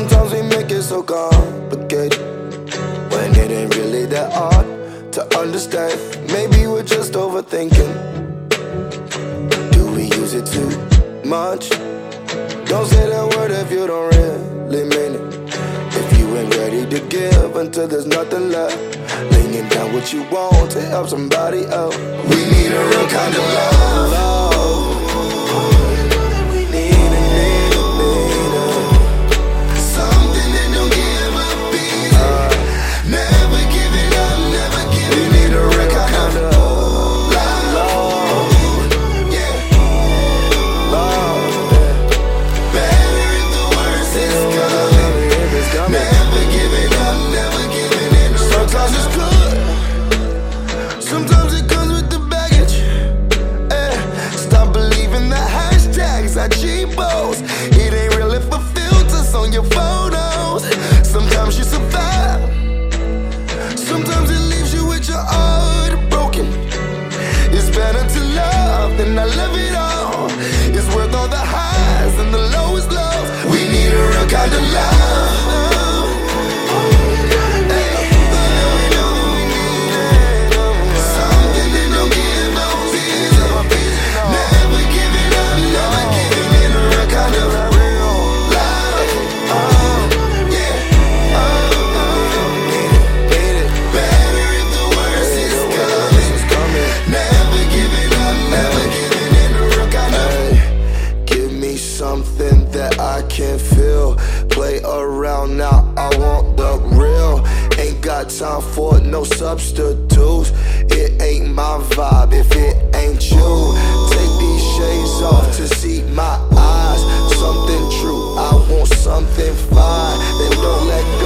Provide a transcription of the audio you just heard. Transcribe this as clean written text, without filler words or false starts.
Sometimes we make it so complicated when it ain't really that hard to understand. Maybe we're just overthinking. Do we use it too much? Don't say that word if you don't really mean it. If you ain't ready to give until there's nothing left, laying down what you want to help somebody else. We need a real kind of love. We need it. Something that don't give up easy. Never give it up, never give it up. We need a real kind of love. Yeah. Love. Better if the worst is coming. Never give it up, never give it in. Sometimes it's good, sometimes it comes with the baggage. Stop believing the hashtags are cheapos. It ain't real if the filters on your photos. Sometimes you survive, sometimes it leaves you with your heart broken. It's better to love than not love it all. It's worth all the highs and the lowest lows. We need a real kind of love. Something that I can feel. Play around now, I want the real. Ain't got time for no substitutes. It ain't my vibe if it ain't you. Take these shades off to see my eyes. Something true, I want something fine. Then don't let